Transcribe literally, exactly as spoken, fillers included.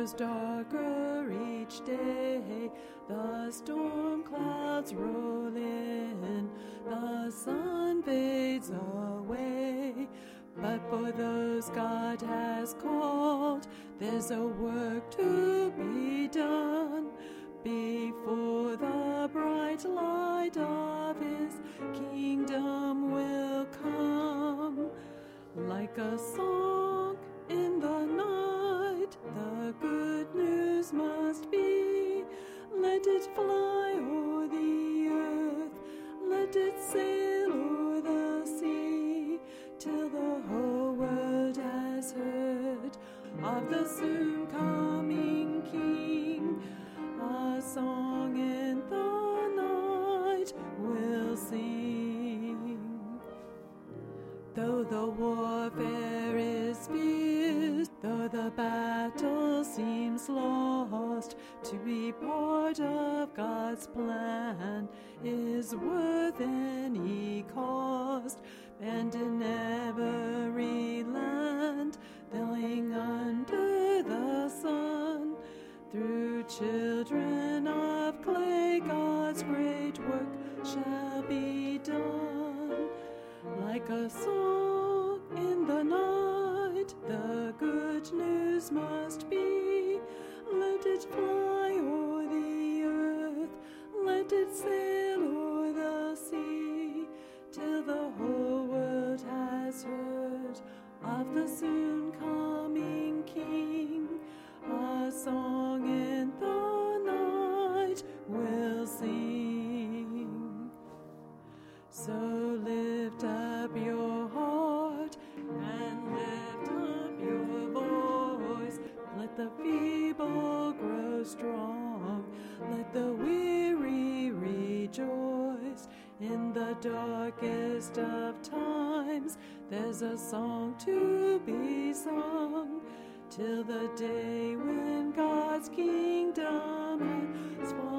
grows darker each day, the storm clouds roll in, the sun fades away. But for those God has called, there's a work to be done before the bright light of His kingdom will come. Like a song in the night, the good news must be. Let it fly o'er the earth, let it sail o'er the sea, till the whole world has heard of the soon coming King. A song in the night will sing. Though the warfare is fierce, though the battle seems lost, to be part of God's plan is worth any cost. And in every land, they'll under the sun, through children of clay, God's great work shall be done. Like a song in the night, the good news must be. Let it fly o'er the earth, let it sail o'er the sea, till the whole world has heard of the soon coming King. A song in the night will sing. So lift up your heart and lift up your voice. Let the feeble grow strong, let the weary rejoice. In the darkest of times, there's a song to be sung, till the day when God's kingdom is